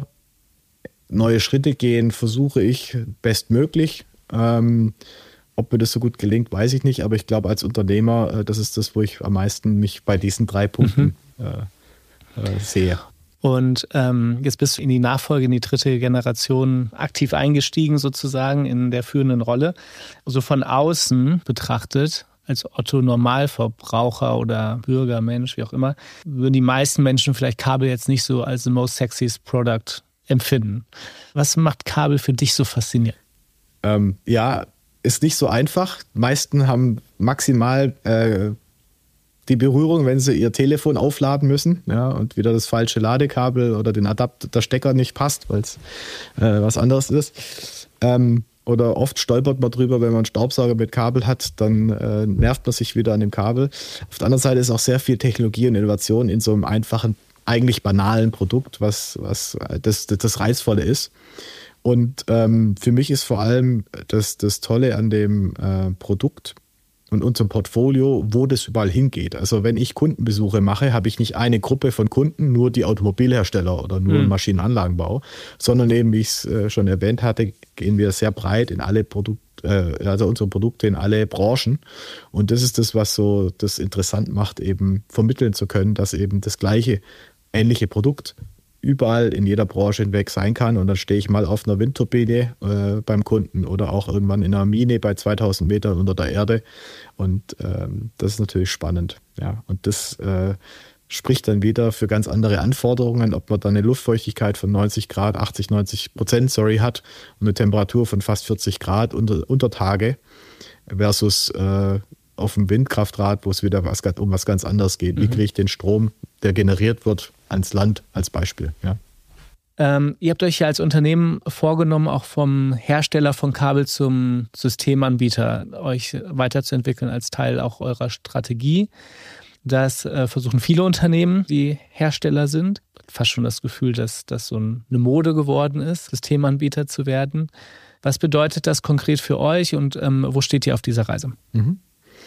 neue Schritte gehen, versuche ich bestmöglich. Ähm, ob mir das so gut gelingt, weiß ich nicht, aber ich glaube, als Unternehmer, äh, das ist das, wo ich am meisten mich bei diesen drei Punkten mhm. äh, äh, sehe. Und ähm, jetzt bist du in die Nachfolge, in die dritte Generation aktiv eingestiegen, sozusagen in der führenden Rolle. Also von außen betrachtet, als Otto-Normalverbraucher oder Bürger, Mensch, wie auch immer, würden die meisten Menschen vielleicht Kabel jetzt nicht so als the most sexiest product empfinden. Was macht Kabel für dich so faszinierend? Ähm, ja, ist nicht so einfach. Die meisten haben maximal äh, die Berührung, wenn sie ihr Telefon aufladen müssen, ja, und wieder das falsche Ladekabel oder den Adapter, der Stecker nicht passt, weil es äh, was anderes ist. Ähm, Oder oft stolpert man drüber, wenn man einen Staubsauger mit Kabel hat, dann äh, nervt man sich wieder an dem Kabel. Auf der anderen Seite ist auch sehr viel Technologie und Innovation in so einem einfachen, eigentlich banalen Produkt, was, was das, das, das Reizvolle ist. Und ähm, für mich ist vor allem das, das Tolle an dem äh, Produkt und unserem Portfolio, wo das überall hingeht. Also wenn ich Kundenbesuche mache, habe ich nicht eine Gruppe von Kunden, nur die Automobilhersteller oder nur mhm. Maschinenanlagenbau, sondern eben, wie ich es äh, schon erwähnt hatte, gehen wir sehr breit in alle Produkte, äh, also unsere Produkte in alle Branchen. Und das ist das, was so das interessant macht, eben vermitteln zu können, dass eben das gleiche, ähnliche Produkt überall in jeder Branche hinweg sein kann. Und dann stehe ich mal auf einer Windturbine äh, beim Kunden oder auch irgendwann in einer Mine bei zweitausend Metern unter der Erde. Und ähm, das ist natürlich spannend. Ja. Und das äh, spricht dann wieder für ganz andere Anforderungen, ob man dann eine Luftfeuchtigkeit von neunzig Grad, achtzig, neunzig Prozent, sorry, hat und eine Temperatur von fast vierzig Grad unter, unter Tage versus äh, auf dem Windkraftrad, wo es wieder was, um was ganz anderes geht. Wie kriege ich den Strom, der generiert wird, ans Land als Beispiel? Ja. Ähm, ihr habt euch ja als Unternehmen vorgenommen, auch vom Hersteller von Kabel zum Systemanbieter euch weiterzuentwickeln als Teil auch eurer Strategie. Das äh, versuchen viele Unternehmen, die Hersteller sind. Fast schon das Gefühl, dass das so eine Mode geworden ist, Systemanbieter zu werden. Was bedeutet das konkret für euch und ähm, wo steht ihr auf dieser Reise? Mhm.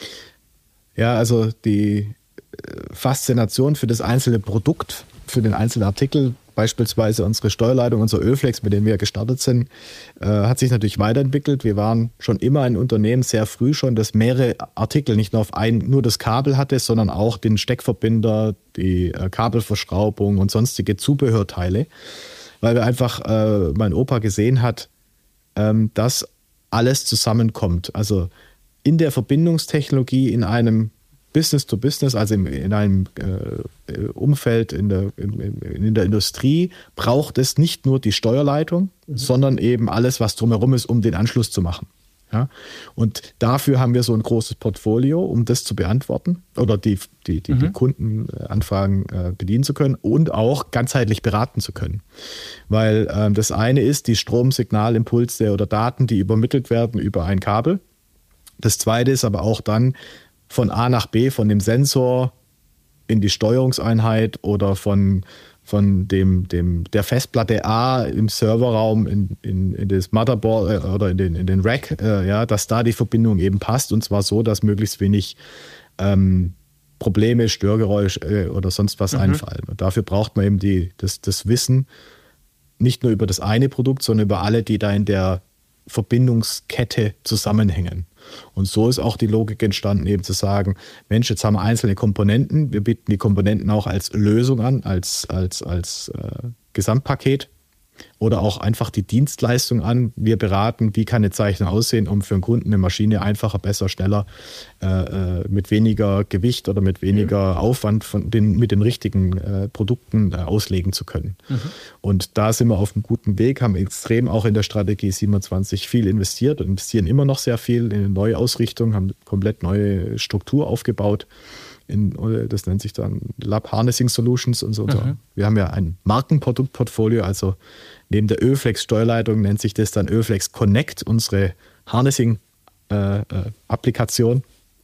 Ja, also die Faszination für das einzelne Produkt, für den einzelnen Artikel, beispielsweise unsere Steuerleitung, unser Ölflex, mit dem wir gestartet sind, äh, hat sich natürlich weiterentwickelt. Wir waren schon immer ein Unternehmen, sehr früh schon, das mehrere Artikel, nicht nur auf ein, nur das Kabel hatte, sondern auch den Steckverbinder, die äh, Kabelverschraubung und sonstige Zubehörteile, weil wir einfach, äh, mein Opa gesehen hat, ähm, dass alles zusammenkommt. Also in der Verbindungstechnologie, in einem Business to Business, also in, in einem äh, Umfeld in der, in, in der Industrie, braucht es nicht nur die Steuerleitung, mhm. sondern eben alles, was drumherum ist, um den Anschluss zu machen. Ja? Und dafür haben wir so ein großes Portfolio, um das zu beantworten oder die, die, die, mhm. die Kundenanfragen äh, bedienen zu können und auch ganzheitlich beraten zu können. Weil äh, das eine ist die Stromsignalimpulse oder Daten, die übermittelt werden über ein Kabel. Das zweite ist aber auch dann von A nach B, von dem Sensor in die Steuerungseinheit oder von, von dem, dem, der Festplatte A im Serverraum in, in, in das Motherboard äh, oder in den, in den Rack, äh, ja, dass da die Verbindung eben passt und zwar so, dass möglichst wenig ähm, Probleme, Störgeräusche äh, oder sonst was mhm. einfallen. Und dafür braucht man eben die, das, das Wissen nicht nur über das eine Produkt, sondern über alle, die da in der Verbindungskette zusammenhängen. Und so ist auch die Logik entstanden, eben zu sagen, Mensch, jetzt haben wir einzelne Komponenten, wir bieten die Komponenten auch als Lösung an, als, als, als äh, Gesamtpaket oder auch einfach die Dienstleistung an. Wir beraten, wie kann eine Zeichnung aussehen, um für einen Kunden eine Maschine einfacher, besser, schneller, äh, mit weniger Gewicht oder mit weniger Aufwand von den, mit den richtigen äh, Produkten äh, auslegen zu können. Mhm. Und da sind wir auf einem guten Weg, haben extrem auch in der Strategie siebenundzwanzig viel investiert und investieren immer noch sehr viel in eine neue Ausrichtung, haben komplett neue Struktur aufgebaut. In, das nennt sich dann Lab Harnessing Solutions und so. Mhm. Wir haben ja ein Markenproduktportfolio, also neben der Ölflex Steuerleitung nennt sich das dann Ölflex Connect, unsere Harnessing-Applikation. Äh,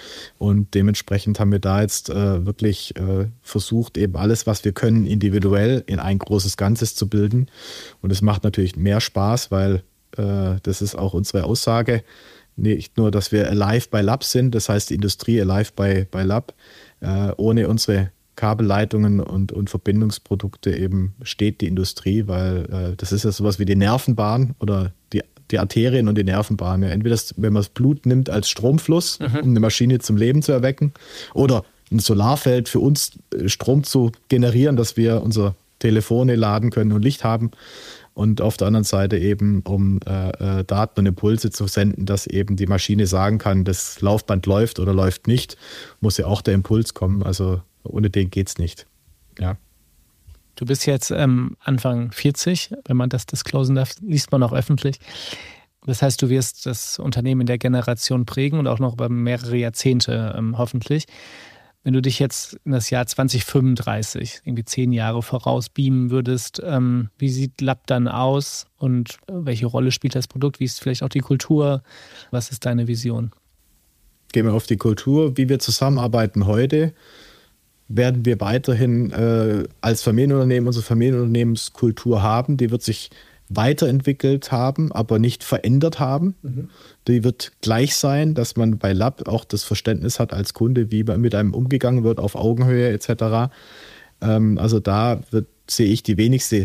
Und dementsprechend haben wir da jetzt äh, wirklich äh, versucht, eben alles, was wir können, individuell in ein großes Ganzes zu bilden. Und es macht natürlich mehr Spaß, weil äh, das ist auch unsere Aussage. Nicht nur, dass wir alive by Lab sind, das heißt die Industrie alive by, by Lab. Äh, ohne unsere Kabelleitungen und, und Verbindungsprodukte eben steht die Industrie, weil äh, das ist ja sowas wie die Nervenbahn oder die, die Arterien und die Nervenbahn. Ja. Entweder, das, wenn man das Blut nimmt als Stromfluss, mhm. um eine Maschine zum Leben zu erwecken, oder ein Solarfeld für uns Strom zu generieren, dass wir unsere Telefone laden können und Licht haben. Und auf der anderen Seite eben, um äh, Daten und Impulse zu senden, dass eben die Maschine sagen kann, das Laufband läuft oder läuft nicht, muss ja auch der Impuls kommen. Also ohne den geht's nicht. Ja. Du bist jetzt ähm, Anfang vierzig, wenn man das disclosen darf, liest man auch öffentlich. Das heißt, du wirst das Unternehmen in der Generation prägen und auch noch über mehrere Jahrzehnte ähm, hoffentlich. Wenn du dich jetzt in das Jahr zwanzig fünfunddreißig, irgendwie zehn Jahre voraus beamen würdest, ähm, wie sieht Lab dann aus und welche Rolle spielt das Produkt? Wie ist vielleicht auch die Kultur? Was ist deine Vision? Gehen wir auf die Kultur, wie wir zusammenarbeiten heute. Werden wir weiterhin äh, als Familienunternehmen unsere Familienunternehmenskultur haben. Die wird sich weiterentwickelt haben, aber nicht verändert haben. Mhm. Die wird gleich sein, dass man bei Lab auch das Verständnis hat als Kunde, wie mit einem umgegangen wird auf Augenhöhe et cetera. Ähm, also da wird, sehe ich die wenigste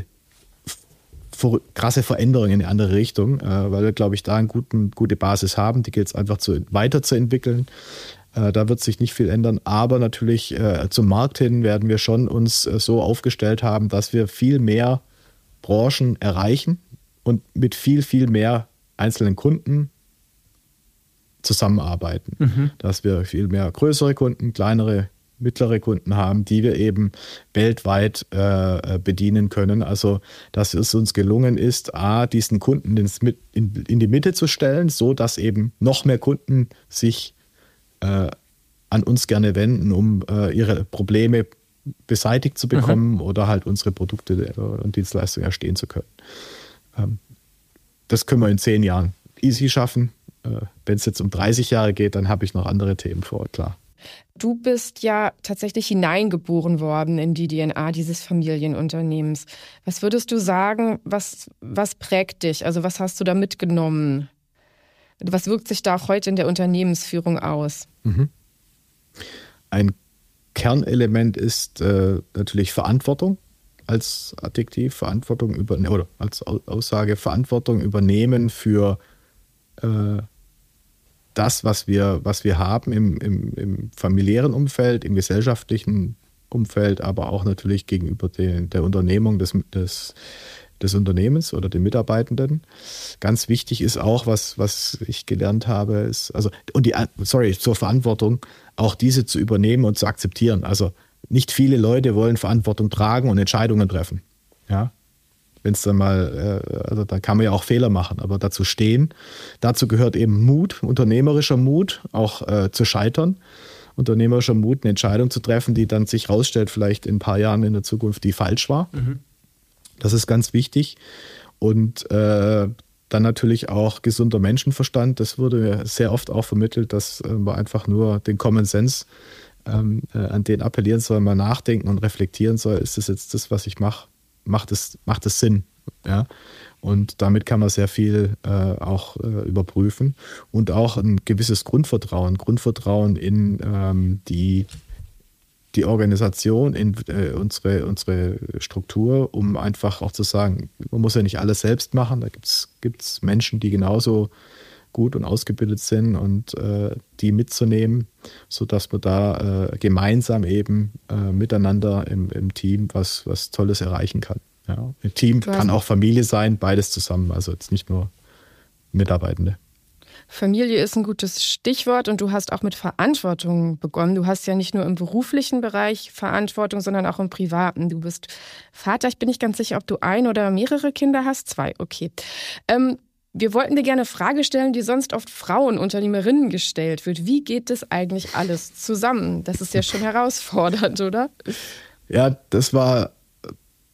vor, krasse Veränderung in eine andere Richtung, äh, weil wir, glaube ich, da eine guten, gute Basis haben. Die gilt es einfach zu, weiterzuentwickeln. Da wird sich nicht viel ändern, aber natürlich äh, zum Markt hin werden wir schon uns äh, so aufgestellt haben, dass wir viel mehr Branchen erreichen und mit viel, viel mehr einzelnen Kunden zusammenarbeiten. Mhm. Dass wir viel mehr größere Kunden, kleinere, mittlere Kunden haben, die wir eben weltweit äh, bedienen können. Also, dass es uns gelungen ist, A, diesen Kunden ins, in, in die Mitte zu stellen, so dass eben noch mehr Kunden sich Äh, an uns gerne wenden, um äh, ihre Probleme beseitigt zu bekommen mhm. oder halt unsere Produkte und Dienstleistungen erstehen zu können. Ähm, das können wir in zehn Jahren easy schaffen. Äh, wenn es jetzt um dreißig Jahre geht, dann habe ich noch andere Themen vor, klar. Du bist ja tatsächlich hineingeboren worden in die D N A dieses Familienunternehmens. Was würdest du sagen, was, was prägt dich? Also was hast du da mitgenommen? Was wirkt sich da auch heute in der Unternehmensführung aus? Mhm. Ein Kernelement ist äh, natürlich Verantwortung als Adjektiv, Verantwortung über, oder als Aussage Verantwortung übernehmen für äh, das, was wir, was wir haben im, im, im familiären Umfeld, im gesellschaftlichen Umfeld, aber auch natürlich gegenüber den, der Unternehmung des, des des Unternehmens oder den Mitarbeitenden. Ganz wichtig ist auch, was, was ich gelernt habe, ist, also, und die, sorry, zur Verantwortung, auch diese zu übernehmen und zu akzeptieren. Also nicht viele Leute wollen Verantwortung tragen und Entscheidungen treffen. Ja. Wenn es dann mal, also da kann man ja auch Fehler machen, aber dazu stehen. Dazu gehört eben Mut, unternehmerischer Mut, auch äh, zu scheitern. Unternehmerischer Mut, eine Entscheidung zu treffen, die dann sich rausstellt, vielleicht in ein paar Jahren in der Zukunft, die falsch war. Mhm. Das ist ganz wichtig. Und äh, dann natürlich auch gesunder Menschenverstand. Das wurde mir sehr oft auch vermittelt, dass äh, man einfach nur den Common Sense ähm, äh, an den appellieren soll, mal nachdenken und reflektieren soll. Ist das jetzt das, was ich mache? Macht es, macht es Sinn? Ja? Und damit kann man sehr viel äh, auch äh, überprüfen. Und auch ein gewisses Grundvertrauen. Grundvertrauen in ähm, die die Organisation, in äh, unsere, unsere Struktur, um einfach auch zu sagen, man muss ja nicht alles selbst machen. Da gibt es Menschen, die genauso gut und ausgebildet sind und äh, die mitzunehmen, sodass man da äh, gemeinsam eben äh, miteinander im, im Team was, was Tolles erreichen kann. Ja. Ein Team kann auch Familie sein, beides zusammen, also jetzt nicht nur Mitarbeitende. Familie ist ein gutes Stichwort und du hast auch mit Verantwortung begonnen. Du hast ja nicht nur im beruflichen Bereich Verantwortung, sondern auch im privaten. Du bist Vater. Ich bin nicht ganz sicher, ob du ein oder mehrere Kinder hast. Zwei, okay. Ähm, wir wollten dir gerne eine Frage stellen, die sonst oft Frauen, Unternehmerinnen gestellt wird. Wie geht das eigentlich alles zusammen? Das ist ja schon herausfordernd, oder? Ja, das war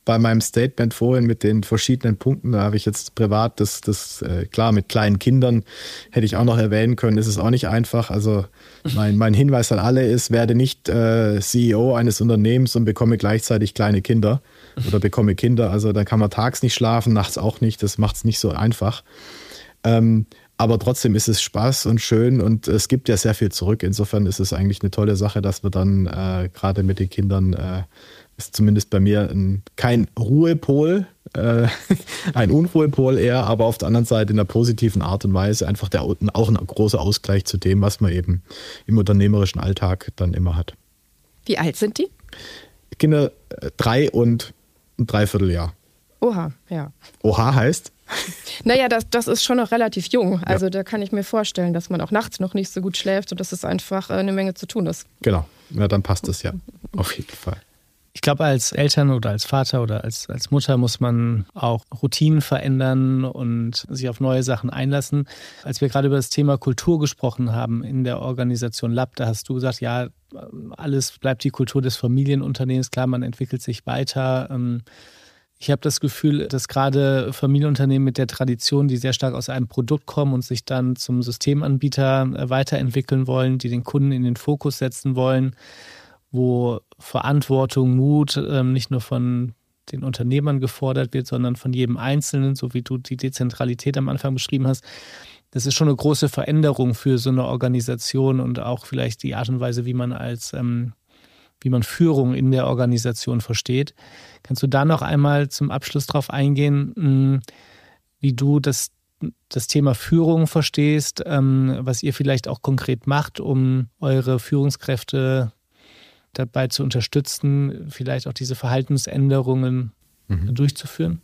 bei meinem Statement vorhin mit den verschiedenen Punkten, da habe ich jetzt privat das, das äh, klar, mit kleinen Kindern hätte ich auch noch erwähnen können, ist es auch nicht einfach. Also mein, mein Hinweis an alle ist, werde nicht äh, C E O eines Unternehmens und bekomme gleichzeitig kleine Kinder oder bekomme Kinder. Also dann kann man tags nicht schlafen, nachts auch nicht. Das macht es nicht so einfach. Ähm, aber trotzdem ist es Spaß und schön und es gibt ja sehr viel zurück. Insofern ist es eigentlich eine tolle Sache, dass wir dann äh, gerade mit den Kindern äh, ist zumindest bei mir ein, kein Ruhepol, äh, ein Unruhepol eher, aber auf der anderen Seite in einer positiven Art und Weise einfach der, auch ein großer Ausgleich zu dem, was man eben im unternehmerischen Alltag dann immer hat. Wie alt sind die? Kinder äh, drei und ein Dreivierteljahr. Oha, ja. Oha heißt? Naja, das, das ist schon noch relativ jung. Also ja. Da kann ich mir vorstellen, dass man auch nachts noch nicht so gut schläft und dass es einfach eine Menge zu tun ist. Genau, ja, dann passt es ja auf jeden Fall. Ich glaube, als Eltern oder als Vater oder als, als Mutter muss man auch Routinen verändern und sich auf neue Sachen einlassen. Als wir gerade über das Thema Kultur gesprochen haben in der Organisation Lab, da hast du gesagt, ja, alles bleibt die Kultur des Familienunternehmens. Klar, man entwickelt sich weiter. Ich habe das Gefühl, dass gerade Familienunternehmen mit der Tradition, die sehr stark aus einem Produkt kommen und sich dann zum Systemanbieter weiterentwickeln wollen, die den Kunden in den Fokus setzen wollen, wo Verantwortung, Mut ähm, nicht nur von den Unternehmern gefordert wird, sondern von jedem Einzelnen, so wie du die Dezentralität am Anfang beschrieben hast. Das ist schon eine große Veränderung für so eine Organisation und auch vielleicht die Art und Weise, wie man als ähm, wie man Führung in der Organisation versteht. Kannst du da noch einmal zum Abschluss drauf eingehen, mh, wie du das, das Thema Führung verstehst, ähm, was ihr vielleicht auch konkret macht, um eure Führungskräfte dabei zu unterstützen, vielleicht auch diese Verhaltensänderungen mhm. durchzuführen?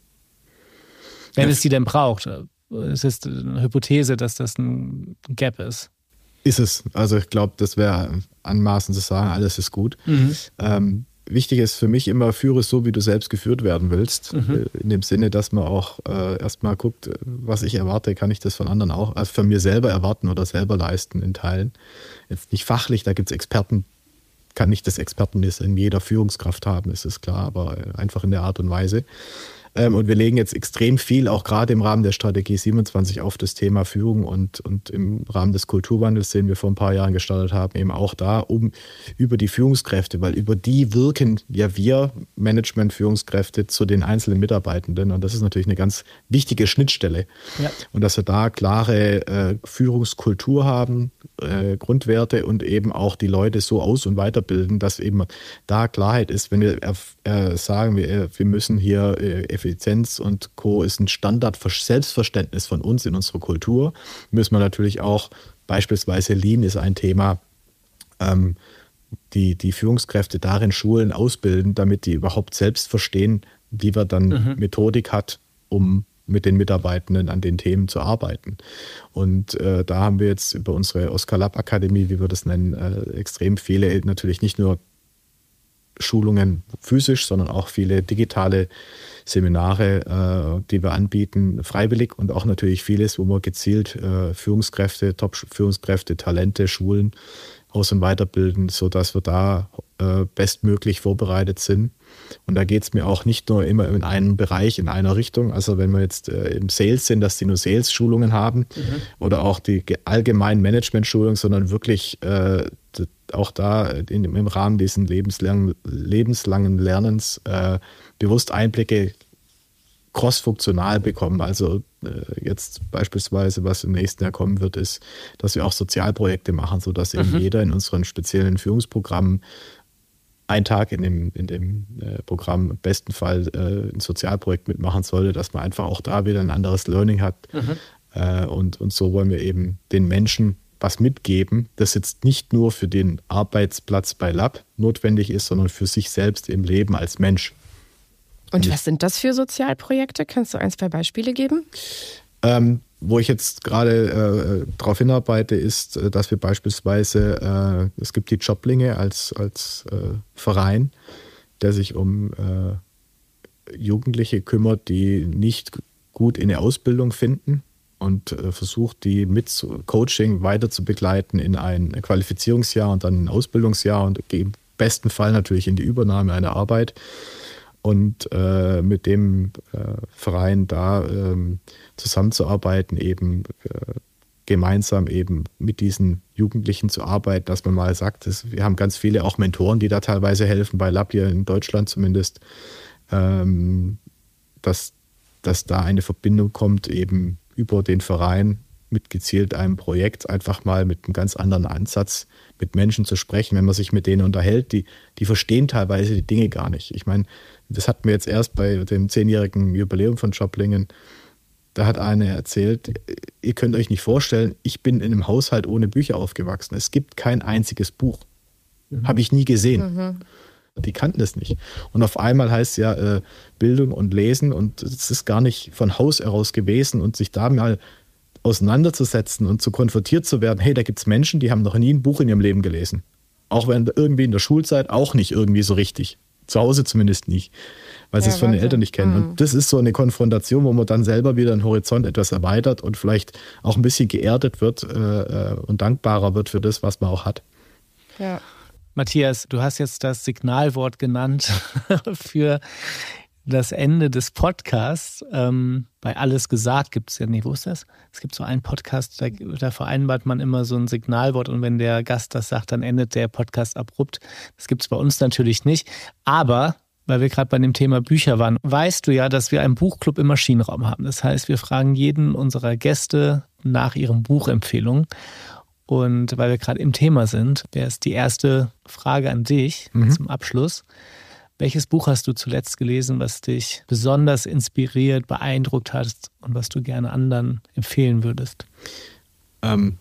Wenn ja. es die denn braucht. Es ist eine Hypothese, dass das ein Gap ist. Ist es. Also ich glaube, das wäre anmaßend zu sagen, alles ist gut. Mhm. Ähm, wichtig ist für mich immer, führe so, wie du selbst geführt werden willst. Mhm. In dem Sinne, dass man auch äh, erstmal guckt, was ich erwarte, kann ich das von anderen auch, also von mir selber erwarten oder selber leisten in Teilen. Jetzt nicht fachlich, da gibt es Experten, kann nicht das Expertenwissen in jeder Führungskraft haben, ist es klar, aber einfach in der Art und Weise. Und wir legen jetzt extrem viel, auch gerade im Rahmen der Strategie siebenundzwanzig, auf das Thema Führung und, und im Rahmen des Kulturwandels, den wir vor ein paar Jahren gestartet haben, eben auch da, um über die Führungskräfte, weil über die wirken ja wir Management-Führungskräfte zu den einzelnen Mitarbeitenden und das ist natürlich eine ganz wichtige Schnittstelle. Ja. Und dass wir da klare äh, Führungskultur haben, äh, Grundwerte und eben auch die Leute so aus- und weiterbilden, dass eben da Klarheit ist, wenn wir äh, sagen, wir, wir müssen hier äh, Effizienz und Co. ist ein Standard für Selbstverständnis von uns in unserer Kultur. Müssen wir natürlich auch, beispielsweise Lean ist ein Thema, ähm, die, die Führungskräfte darin schulen, ausbilden, damit die überhaupt selbst verstehen, wie man dann mhm. Methodik hat, um mit den Mitarbeitenden an den Themen zu arbeiten. Und äh, da haben wir jetzt über unsere Oskar Lapp Akademie, wie wir das nennen, äh, extrem viele, natürlich nicht nur Schulungen physisch, sondern auch viele digitale Seminare, äh, die wir anbieten, freiwillig und auch natürlich vieles, wo wir gezielt äh, Führungskräfte, Top-Führungskräfte, Talente schulen, aus- und weiterbilden, sodass wir da äh, bestmöglich vorbereitet sind. Und da geht es mir auch nicht nur immer in einen Bereich, in einer Richtung. Also wenn wir jetzt äh, im Sales sind, dass die nur Sales-Schulungen haben mhm. oder auch die allgemeinen Management-Schulungen, sondern wirklich äh, auch da in, im Rahmen dieses lebenslangen, lebenslangen Lernens äh, bewusst Einblicke cross-funktional bekommen. Also äh, jetzt beispielsweise, was im nächsten Jahr kommen wird, ist, dass wir auch Sozialprojekte machen, sodass eben mhm. jeder in unseren speziellen Führungsprogrammen einen Tag in dem, in dem äh, Programm im besten Fall äh, ein Sozialprojekt mitmachen sollte, dass man einfach auch da wieder ein anderes Learning hat. Mhm. Äh, und, und so wollen wir eben den Menschen was mitgeben, das jetzt nicht nur für den Arbeitsplatz bei Lab notwendig ist, sondern für sich selbst im Leben als Mensch. Und, Und was sind das für Sozialprojekte? Kannst du ein, zwei Beispiele geben? Ähm, wo ich jetzt gerade äh, darauf hinarbeite, ist, äh, dass wir beispielsweise, äh, es gibt die Joblinge als, als äh, Verein, der sich um äh, Jugendliche kümmert, die nicht gut in eine Ausbildung finden und äh, versucht, die mit Coaching weiter zu begleiten in ein Qualifizierungsjahr und dann ein Ausbildungsjahr und im besten Fall natürlich in die Übernahme einer Arbeit. und äh, mit dem äh, Verein da äh, zusammenzuarbeiten, eben äh, gemeinsam eben mit diesen Jugendlichen zu arbeiten, dass man mal sagt, dass wir haben ganz viele auch Mentoren, die da teilweise helfen, bei Lab hier in Deutschland zumindest, ähm, dass, dass da eine Verbindung kommt, eben über den Verein mit gezielt einem Projekt, einfach mal mit einem ganz anderen Ansatz mit Menschen zu sprechen, wenn man sich mit denen unterhält, die, die verstehen teilweise die Dinge gar nicht. Ich meine, das hatten wir jetzt erst bei dem zehnjährigen Jubiläum von Schöpplingen. Da hat eine erzählt, ihr könnt euch nicht vorstellen, ich bin in einem Haushalt ohne Bücher aufgewachsen. Es gibt kein einziges Buch. Mhm. Habe ich nie gesehen. Mhm. Die kannten das nicht. Und auf einmal heißt es ja äh, Bildung und Lesen und es ist gar nicht von Haus heraus gewesen und sich da mal auseinanderzusetzen und zu konfrontiert zu werden, hey, da gibt es Menschen, die haben noch nie ein Buch in ihrem Leben gelesen. Auch wenn irgendwie in der Schulzeit auch nicht irgendwie so richtig. Zu Hause zumindest nicht, weil sie ja, es von den Eltern nicht kennen. Mhm. Und das ist so eine Konfrontation, wo man dann selber wieder den Horizont etwas erweitert und vielleicht auch ein bisschen geerdet wird äh, und dankbarer wird für das, was man auch hat. Ja. Matthias, du hast jetzt das Signalwort genannt für das Ende des Podcasts. Ähm, bei Alles gesagt gibt es ja, nee, wo ist das? Es gibt so einen Podcast, da, da vereinbart man immer so ein Signalwort und wenn der Gast das sagt, dann endet der Podcast abrupt. Das gibt es bei uns natürlich nicht. Aber, weil wir gerade bei dem Thema Bücher waren, weißt du ja, dass wir einen Buchclub im Maschinenraum haben. Das heißt, wir fragen jeden unserer Gäste nach ihren Buchempfehlungen. Und weil wir gerade im Thema sind, wäre es die erste Frage an dich mhm. zum Abschluss. Welches Buch hast du zuletzt gelesen, was dich besonders inspiriert, beeindruckt hat und was du gerne anderen empfehlen würdest? Ähm,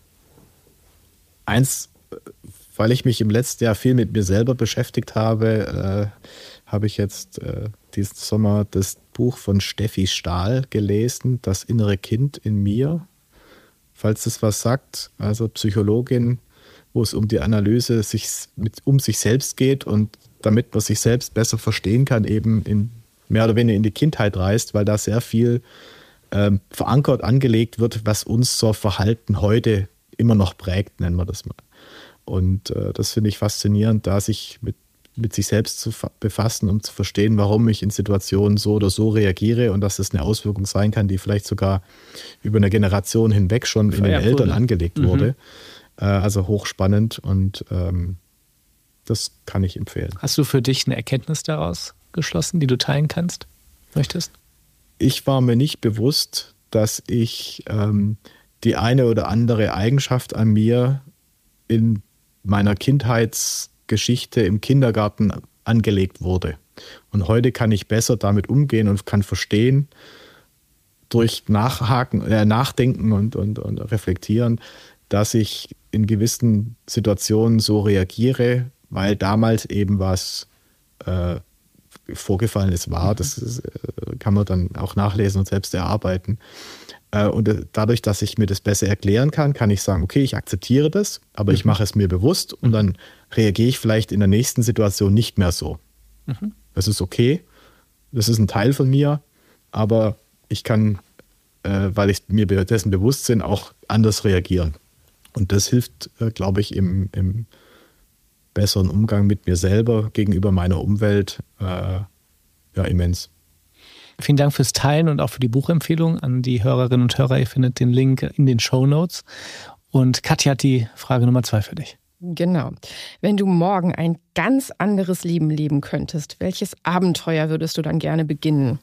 eins, weil ich mich im letzten Jahr viel mit mir selber beschäftigt habe, äh, habe ich jetzt äh, diesen Sommer das Buch von Steffi Stahl gelesen, Das innere Kind in mir. Falls das was sagt, also Psychologin, wo es um die Analyse sich, mit, um sich selbst geht und damit man sich selbst besser verstehen kann, eben in, mehr oder weniger in die Kindheit reist, weil da sehr viel ähm, verankert, angelegt wird, was uns so Verhalten heute immer noch prägt, nennen wir das mal. Und äh, das finde ich faszinierend, da sich mit, mit sich selbst zu befassen, um zu verstehen, warum ich in Situationen so oder so reagiere und dass das eine Auswirkung sein kann, die vielleicht sogar über eine Generation hinweg schon in den Eltern angelegt wurde. Mhm. Äh, also hochspannend und ähm, das kann ich empfehlen. Hast du für dich eine Erkenntnis daraus geschlossen, die du teilen kannst, möchtest? Ich war mir nicht bewusst, dass ich ähm, die eine oder andere Eigenschaft an mir in meiner Kindheitsgeschichte im Kindergarten angelegt wurde. Und heute kann ich besser damit umgehen und kann verstehen, durch Nachhaken, äh, Nachdenken und, und, und Reflektieren, dass ich in gewissen Situationen so reagiere, weil damals eben was äh, Vorgefallenes war. Das ist, äh, kann man dann auch nachlesen und selbst erarbeiten. Äh, und äh, dadurch, dass ich mir das besser erklären kann, kann ich sagen, okay, ich akzeptiere das, aber mhm. ich mache es mir bewusst und dann reagiere ich vielleicht in der nächsten Situation nicht mehr so. Mhm. Das ist okay, das ist ein Teil von mir, aber ich kann, äh, weil ich mir dessen bewusst bin, auch anders reagieren. Und das hilft, äh, glaube ich, im, im besseren Umgang mit mir selber gegenüber meiner Umwelt äh, ja, immens. Vielen Dank fürs Teilen und auch für die Buchempfehlung an die Hörerinnen und Hörer. Ihr findet den Link in den Shownotes. Und Katja hat die Frage Nummer zwei für dich. Genau. Wenn du morgen ein ganz anderes Leben leben könntest, welches Abenteuer würdest du dann gerne beginnen?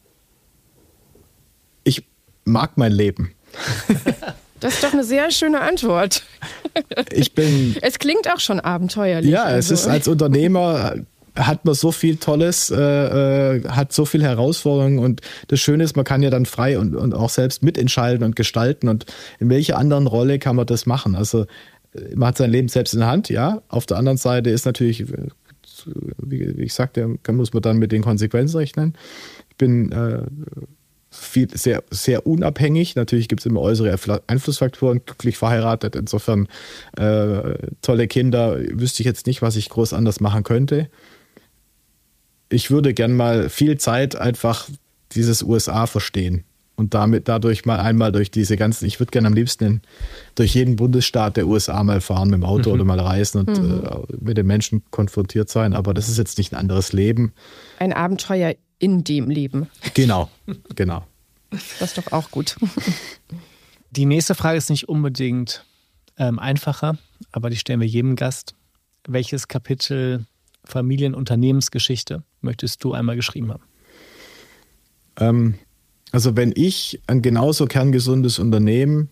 Ich mag mein Leben. Das ist doch eine sehr schöne Antwort. Ich bin. Es klingt auch schon abenteuerlich. Ja, es also. ist als Unternehmer hat man so viel Tolles, äh, hat so viel Herausforderungen und das Schöne ist, man kann ja dann frei und, und auch selbst mitentscheiden und gestalten und in welcher anderen Rolle kann man das machen? Also man hat sein Leben selbst in der Hand, ja. Auf der anderen Seite ist natürlich, wie ich sagte, muss man dann mit den Konsequenzen rechnen. Ich bin äh, viel, sehr, sehr unabhängig. Natürlich gibt es immer äußere Einflussfaktoren, glücklich verheiratet. Insofern äh, tolle Kinder, wüsste ich jetzt nicht, was ich groß anders machen könnte. Ich würde gern mal viel Zeit einfach dieses U S A verstehen. und damit dadurch mal einmal durch diese ganzen, ich würde gerne am liebsten in, durch jeden Bundesstaat der U S A mal fahren mit dem Auto mhm. oder mal reisen und mhm. äh, mit den Menschen konfrontiert sein. Aber das ist jetzt nicht ein anderes Leben. Ein Abenteuer in dem Leben. Genau, genau. Das ist doch auch gut. Die nächste Frage ist nicht unbedingt ähm, einfacher, aber die stellen wir jedem Gast. Welches Kapitel Familienunternehmensgeschichte möchtest du einmal geschrieben haben? Ähm, also wenn ich ein genauso kerngesundes Unternehmen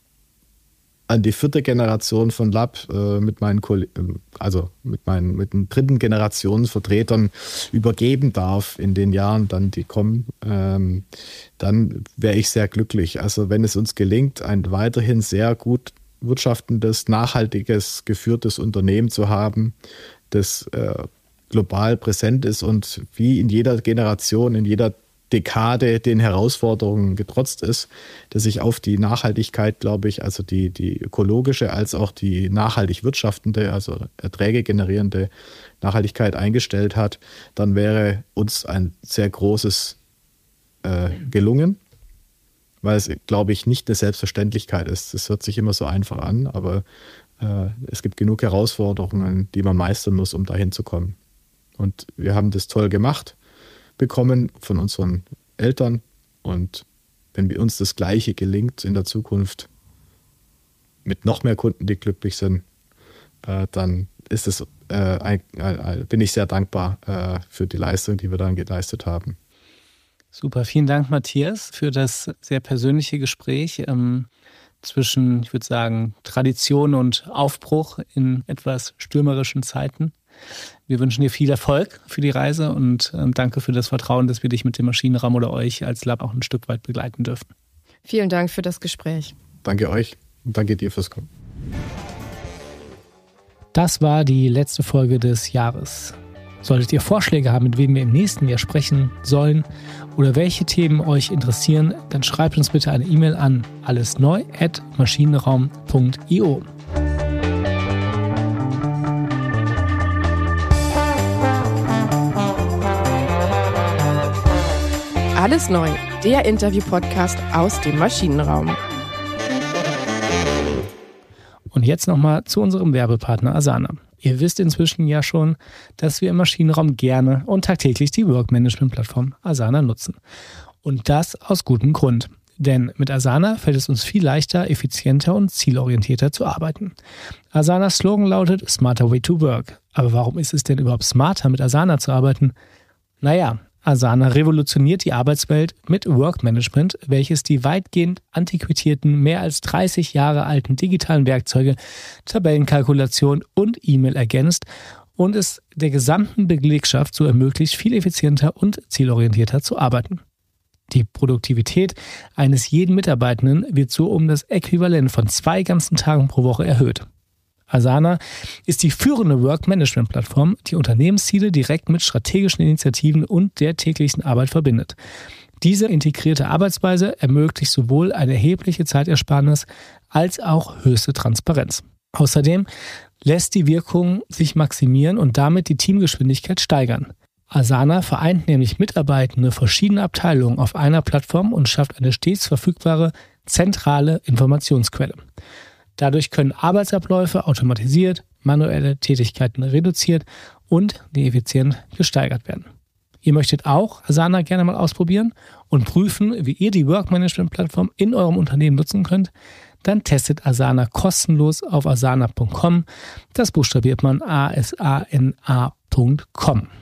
an die vierte Generation von Lab äh, mit meinen also mit meinen mit den dritten Generationsvertretern übergeben darf in den Jahren dann die kommen, ähm, dann wäre ich sehr glücklich. Also wenn es uns gelingt, ein weiterhin sehr gut wirtschaftendes, nachhaltiges, geführtes Unternehmen zu haben, das äh, global präsent ist und wie in jeder Generation, in jeder Dekade den Herausforderungen getrotzt ist, dass sich auf die Nachhaltigkeit, glaube ich, also die, die ökologische als auch die nachhaltig wirtschaftende, also Erträge generierende Nachhaltigkeit eingestellt hat, dann wäre uns ein sehr großes äh, gelungen, weil es, glaube ich, nicht eine Selbstverständlichkeit ist. Es hört sich immer so einfach an, aber äh, es gibt genug Herausforderungen, die man meistern muss, um dahin zu kommen. Und wir haben das toll gemacht bekommen von unseren Eltern, und wenn uns das Gleiche gelingt in der Zukunft mit noch mehr Kunden, die glücklich sind, äh, dann ist es, äh, ein, ein, bin ich sehr dankbar äh, für die Leistung, die wir dann geleistet haben. Super, vielen Dank, Matthias, für das sehr persönliche Gespräch ähm, zwischen, ich würde sagen, Tradition und Aufbruch in etwas stürmerischen Zeiten. Wir wünschen dir viel Erfolg für die Reise und ähm, danke für das Vertrauen, dass wir dich mit dem Maschinenraum oder euch als Lab auch ein Stück weit begleiten dürfen. Vielen Dank für das Gespräch. Danke euch und danke dir fürs Kommen. Das war die letzte Folge des Jahres. Solltet ihr Vorschläge haben, mit wem wir im nächsten Jahr sprechen sollen oder welche Themen euch interessieren, dann schreibt uns bitte eine E-Mail an allesneu at maschinenraum punkt io. Alles neu, der Interview-Podcast aus dem Maschinenraum. Und jetzt nochmal zu unserem Werbepartner Asana. Ihr wisst inzwischen ja schon, dass wir im Maschinenraum gerne und tagtäglich die Workmanagement-Plattform Asana nutzen. Und das aus gutem Grund. Denn mit Asana fällt es uns viel leichter, effizienter und zielorientierter zu arbeiten. Asanas Slogan lautet Smarter Way to Work. Aber warum ist es denn überhaupt smarter, mit Asana zu arbeiten? Naja, Asana revolutioniert die Arbeitswelt mit Workmanagement, welches die weitgehend antiquierten, mehr als dreißig Jahre alten digitalen Werkzeuge, Tabellenkalkulation und E-Mail ergänzt und es der gesamten Belegschaft so ermöglicht, viel effizienter und zielorientierter zu arbeiten. Die Produktivität eines jeden Mitarbeitenden wird so um das Äquivalent von zwei ganzen Tagen pro Woche erhöht. Asana ist die führende Work-Management-Plattform, die Unternehmensziele direkt mit strategischen Initiativen und der täglichen Arbeit verbindet. Diese integrierte Arbeitsweise ermöglicht sowohl eine erhebliche Zeitersparnis als auch höchste Transparenz. Außerdem lässt die Wirkung sich maximieren und damit die Teamgeschwindigkeit steigern. Asana vereint nämlich Mitarbeitende verschiedener Abteilungen auf einer Plattform und schafft eine stets verfügbare, zentrale Informationsquelle. Dadurch können Arbeitsabläufe automatisiert, manuelle Tätigkeiten reduziert und die Effizienz gesteigert werden. Ihr möchtet auch Asana gerne mal ausprobieren und prüfen, wie ihr die Work-Management-Plattform in eurem Unternehmen nutzen könnt? Dann testet Asana kostenlos auf asana punkt com. Das buchstabiert man A S A N A punkt com.